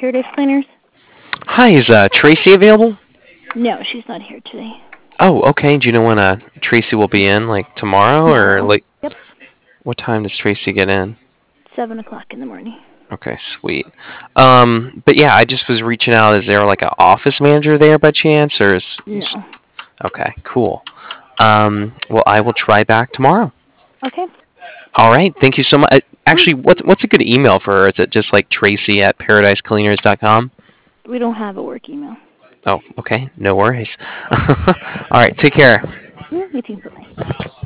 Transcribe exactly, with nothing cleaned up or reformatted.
Paradise Cleaners. Hi, is uh, Tracy available? No, she's not here today. Oh, okay. Do you know when uh, Tracy will be in? Like tomorrow or Tomorrow. like Yep. what time does Tracy get in? Seven o'clock in the morning. Okay, sweet. Um, but yeah, I just was reaching out. Is there like an office manager there by chance, or is? No. Okay, cool. Um, well, I will try back tomorrow. Okay. All right. Thank you so much. Uh, Actually, what's what's a good email for her? Is it just like Tracy at paradise cleaners dot com? We don't have a work email. Oh, okay. No worries. All right. Take care. Yeah, you too. Bye-bye.